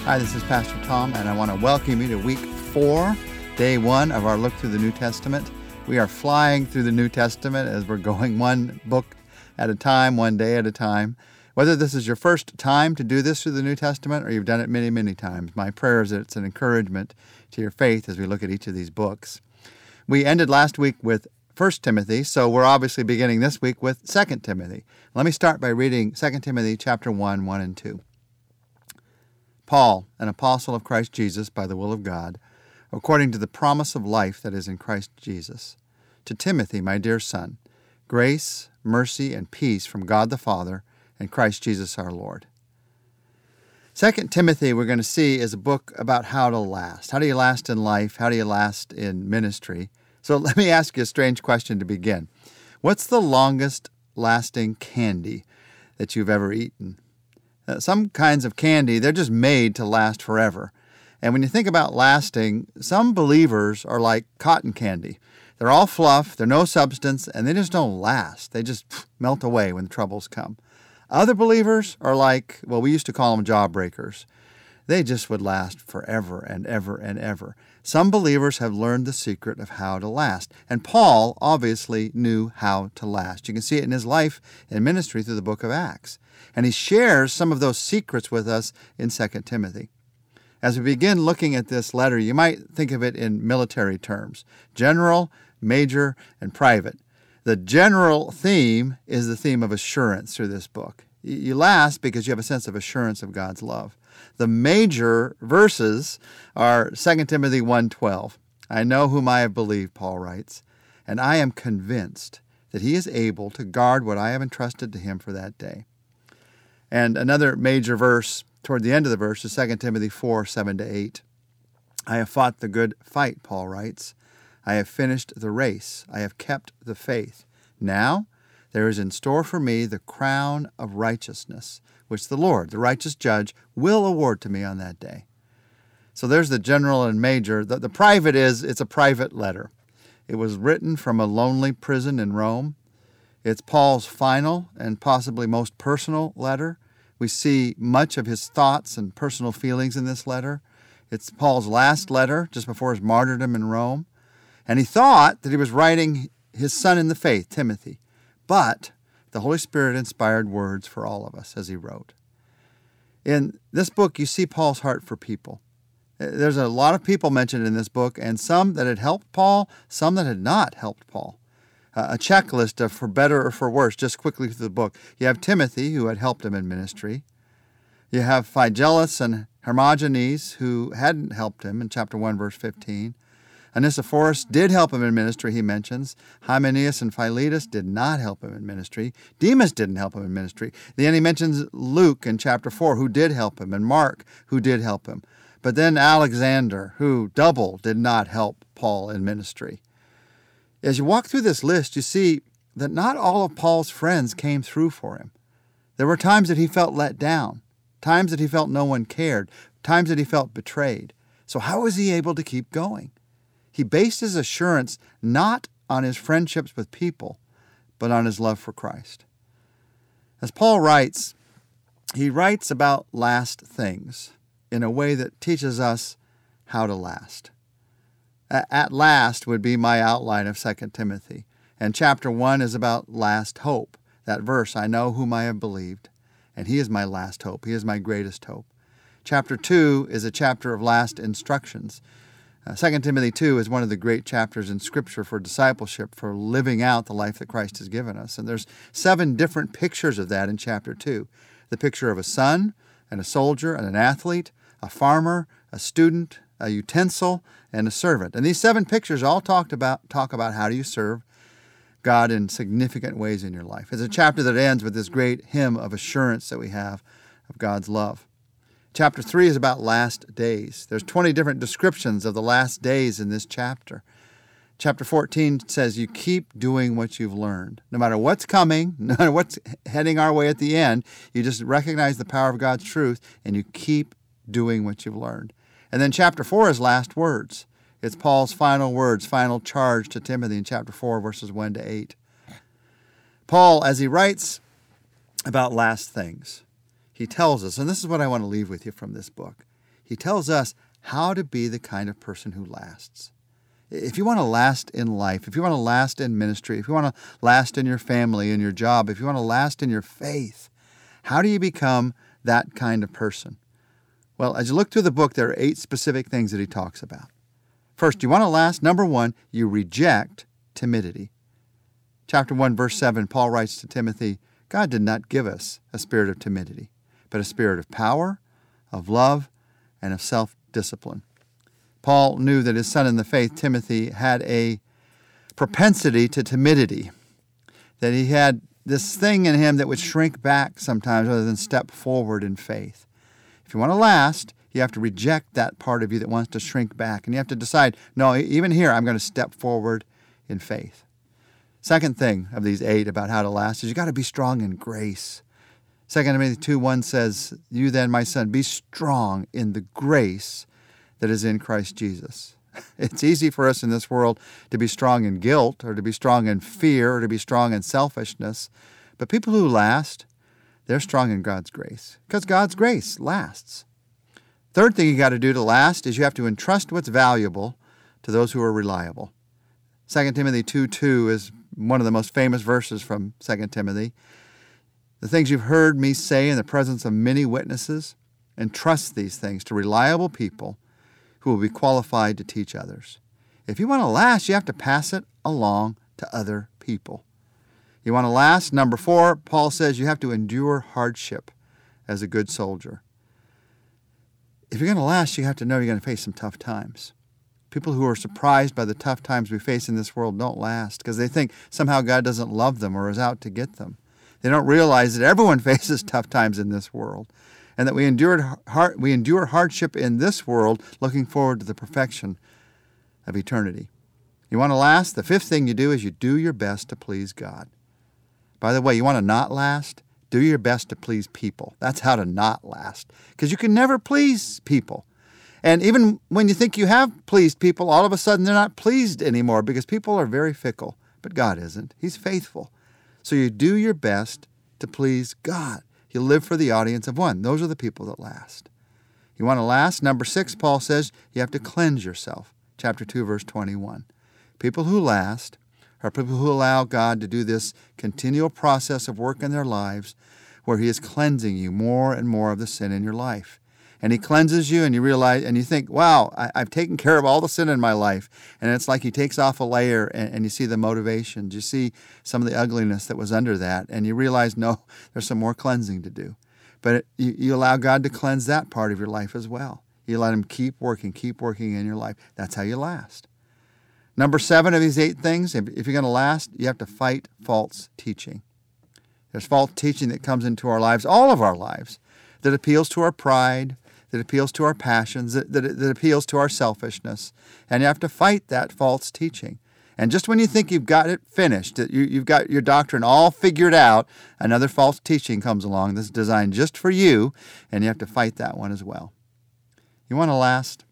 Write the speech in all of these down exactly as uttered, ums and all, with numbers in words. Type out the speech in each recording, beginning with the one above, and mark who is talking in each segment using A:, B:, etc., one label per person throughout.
A: Hi, this is Pastor Tom, and I want to welcome you to week four, day one of our look through the New Testament. We are flying through the New Testament as we're going one book at a time, one day at a time. Whether this is your first time to do this through the New Testament or you've done it many, many times, my prayer is that it's an encouragement to your faith as we look at each of these books. We ended last week with First Timothy, so we're obviously beginning this week with Second Timothy. Let me start by reading Second Timothy chapter one, one and two. Paul, an apostle of Christ Jesus by the will of God, according to the promise of life that is in Christ Jesus. To Timothy, my dear son, grace, mercy, and peace from God the Father and Christ Jesus our Lord. Second Timothy, we're going to see, is a book about how to last. How do you last in life? How do you last in ministry? So let me ask you a strange question to begin. What's the longest lasting candy that you've ever eaten? Uh, some kinds of candy, they're just made to last forever. And when you think about lasting, some believers are like cotton candy. They're all fluff, they're no substance, and they just don't last. They just pff, melt away when the troubles come. Other believers are like, well, we used to call them jawbreakers. They just would last forever and ever and ever. Some believers have learned the secret of how to last. And Paul obviously knew how to last. You can see it in his life and ministry through the book of Acts. And he shares some of those secrets with us in Second Timothy. As we begin looking at this letter, you might think of it in military terms: general, major, and private. The general theme is the theme of assurance through this book. You last because you have a sense of assurance of God's love. The major verses are Second Timothy one twelve. I know whom I have believed, Paul writes, and I am convinced that he is able to guard what I have entrusted to him for that day. And another major verse toward the end of the verse is Second Timothy four, seven to eight. I have fought the good fight, Paul writes. I have finished the race. I have kept the faith. Now there is in store for me the crown of righteousness, which the Lord, the righteous judge, will award to me on that day. So there's the general and major. The, the private is, it's a private letter. It was written from a lonely prison in Rome. It's Paul's final and possibly most personal letter. We see much of his thoughts and personal feelings in this letter. It's Paul's last letter just before his martyrdom in Rome. And he thought that he was writing his son in the faith, Timothy. But the Holy Spirit inspired words for all of us as he wrote. In this book, you see Paul's heart for people. There's a lot of people mentioned in this book, and some that had helped Paul, some that had not helped Paul. Uh, a checklist of for better or for worse, just quickly through the book. You have Timothy, who had helped him in ministry. You have Phygelus and Hermogenes, who hadn't helped him in chapter one, verse fifteen. Onesiphorus did help him in ministry, he mentions. Hymenaeus and Philetus did not help him in ministry. Demas didn't help him in ministry. Then he mentions Luke in chapter four, who did help him, and Mark, who did help him. But then Alexander, who double did not help Paul in ministry. As you walk through this list, you see that not all of Paul's friends came through for him. There were times that he felt let down, times that he felt no one cared, times that he felt betrayed. So how was he able to keep going? He based his assurance not on his friendships with people, but on his love for Christ. As Paul writes, he writes about last things in a way that teaches us how to last. At last would be my outline of Second Timothy. And chapter one is about last hope. That verse, I know whom I have believed, and he is my last hope. He is my greatest hope. Chapter two is a chapter of last instructions. Uh, Second Timothy two is one of the great chapters in Scripture for discipleship, for living out the life that Christ has given us. And there's seven different pictures of that in chapter two. The picture of a son and a soldier and an athlete, a farmer, a student, a utensil, and a servant. And these seven pictures all talked about talk about how do you serve God in significant ways in your life. It's a chapter that ends with this great hymn of assurance that we have of God's love. Chapter three is about last days. There's twenty different descriptions of the last days in this chapter. Chapter fourteen says you keep doing what you've learned. No matter what's coming, no matter what's heading our way at the end, you just recognize the power of God's truth and you keep doing what you've learned. And then chapter four is last words. It's Paul's final words, final charge to Timothy in chapter four, verses one to eight. Paul, as he writes about last things, he tells us, and this is what I want to leave with you from this book. he tells us how to be the kind of person who lasts. If you want to last in life, if you want to last in ministry, if you want to last in your family, in your job, if you want to last in your faith, how do you become that kind of person? Well, as you look through the book, there are eight specific things that he talks about. First, you want to last. Number one, you reject timidity. Chapter one, verse seven, Paul writes to Timothy, God did not give us a spirit of timidity, but a spirit of power, of love, and of self-discipline. Paul knew that his son in the faith, Timothy, had a propensity to timidity, that he had this thing in him that would shrink back sometimes rather than step forward in faith. If you want to last, you have to reject that part of you that wants to shrink back, and you have to decide, no, even here, I'm going to step forward in faith. Second thing of these eight about how to last is you got to be strong in grace. Second Timothy two one says, you then, my son, be strong in the grace that is in Christ Jesus. It's easy for us in this world to be strong in guilt or to be strong in fear or to be strong in selfishness. But people who last, they're strong in God's grace because God's grace lasts. Third thing you got to do to last is you have to entrust what's valuable to those who are reliable. Second Timothy two two is one of the most famous verses from Second Timothy. The things you've heard me say in the presence of many witnesses, entrust these things to reliable people who will be qualified to teach others. If you want to last, you have to pass it along to other people. You want to last? Number four, Paul says you have to endure hardship as a good soldier. If you're going to last, you have to know you're going to face some tough times. People who are surprised by the tough times we face in this world don't last because they think somehow God doesn't love them or is out to get them. They don't realize that everyone faces tough times in this world and that we endured hard, we endure hardship in this world looking forward to the perfection of eternity. You want to last? The fifth thing you do is you do your best to please God. By the way, you want to not last? Do your best to please people. That's how to not last because you can never please people. And even when you think you have pleased people, all of a sudden they're not pleased anymore because people are very fickle. But God isn't. He's faithful. So you do your best to please God. You live for the audience of one. Those are the people that last. You want to last? Number six, Paul says you have to cleanse yourself. Chapter two, verse twenty-one. People who last are people who allow God to do this continual process of work in their lives where He is cleansing you more and more of the sin in your life. And He cleanses you and you realize, and you think, wow, I, I've taken care of all the sin in my life. And it's like He takes off a layer and, and you see the motivations. You see some of the ugliness that was under that. And you realize, no, there's some more cleansing to do. But it, you, you allow God to cleanse that part of your life as well. You let Him keep working, keep working in your life. That's how you last. Number seven of these eight things, if, if you're going to last, you have to fight false teaching. There's false teaching that comes into our lives, all of our lives, that appeals to our pride, that appeals to our passions, that, that, that appeals to our selfishness. And you have to fight that false teaching. And just when you think you've got it finished, that you, you've got your doctrine all figured out, another false teaching comes along that's designed just for you, and you have to fight that one as well. You want to last?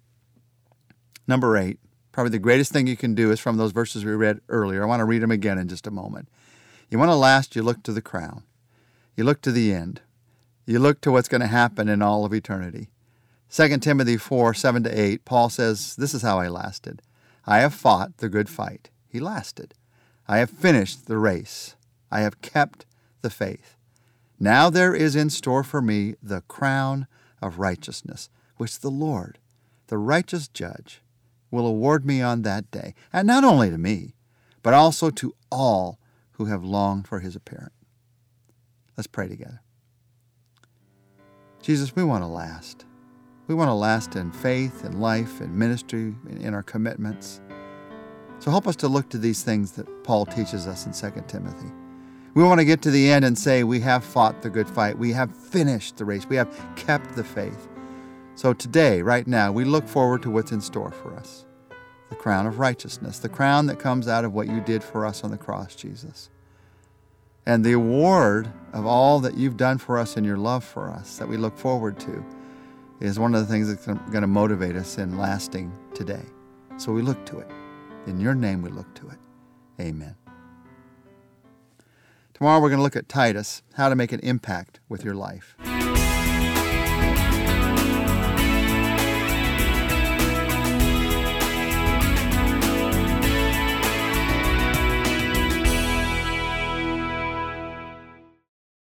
A: Number eight, probably the greatest thing you can do is from those verses we read earlier. I want to read them again in just a moment. You want to last, you look to the crown. You look to the end. You look to what's going to happen in all of eternity. Second Timothy four, seven to eight, Paul says, this is how I lasted. I have fought the good fight. He lasted. I have finished the race. I have kept the faith. Now there is in store for me the crown of righteousness, which the Lord, the righteous judge, will award me on that day. And not only to me, but also to all who have longed for His appearance. Let's pray together. Jesus, we want to last. We want to last in faith, in life, in ministry, in our commitments. So help us to look to these things that Paul teaches us in Second Timothy. We want to get to the end and say we have fought the good fight. We have finished the race. We have kept the faith. So today, right now, we look forward to what's in store for us. The crown of righteousness, the crown that comes out of what you did for us on the cross, Jesus. And the award of all that you've done for us and your love for us that we look forward to is one of the things that's going to motivate us in lasting today. So we look to it. In your name we look to it. Amen. Tomorrow we're going to look at Titus, how to make an impact with your life.